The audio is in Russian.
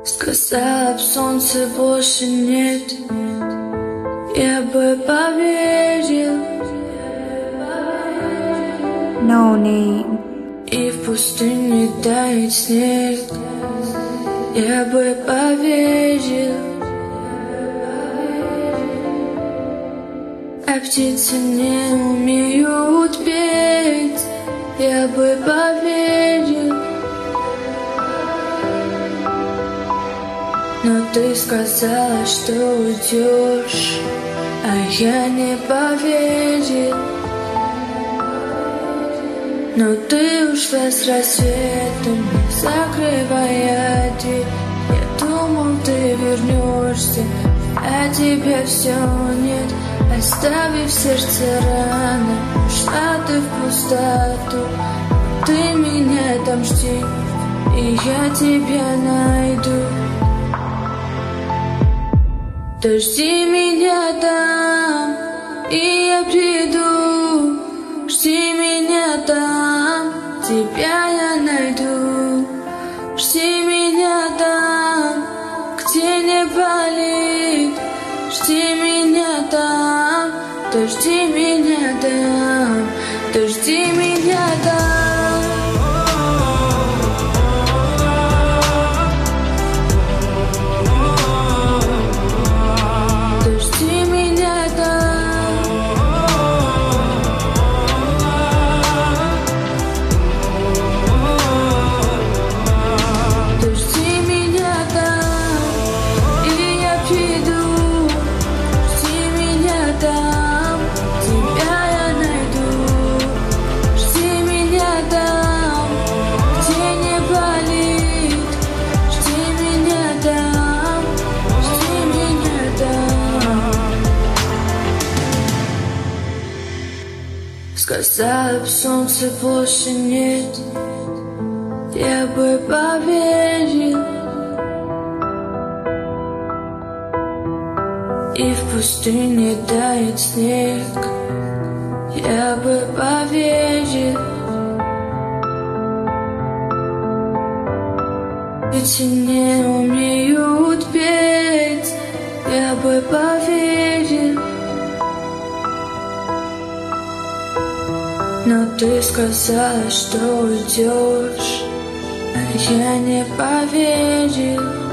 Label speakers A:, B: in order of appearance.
A: Сказала б, солнца больше нет, я бы поверил.
B: No name.
A: И в пустыне тает снег, я бы поверил. А птицы не умеют петь, я бы поверил. Но ты сказала, что уйдешь, а я не поверил. Но ты ушла с рассветом, закрывая дверь. Я думал, ты вернешься, а тебя все нет. Оставив сердце раны, ушла ты в пустоту. Ты меня там жди, и я тебя найду. Дожди меня там, и я приду. Жди меня там, тебя я найду. Жди меня там, где не болит. Жди меня там, дожди меня там, дожди меня там. Сказала б, солнца больше нет, я бы поверил. И в пустыне тает снег, я бы поверил. Птицы не умеют петь, я бы поверил. Но ты сказала, что уйдешь, а я не поверил.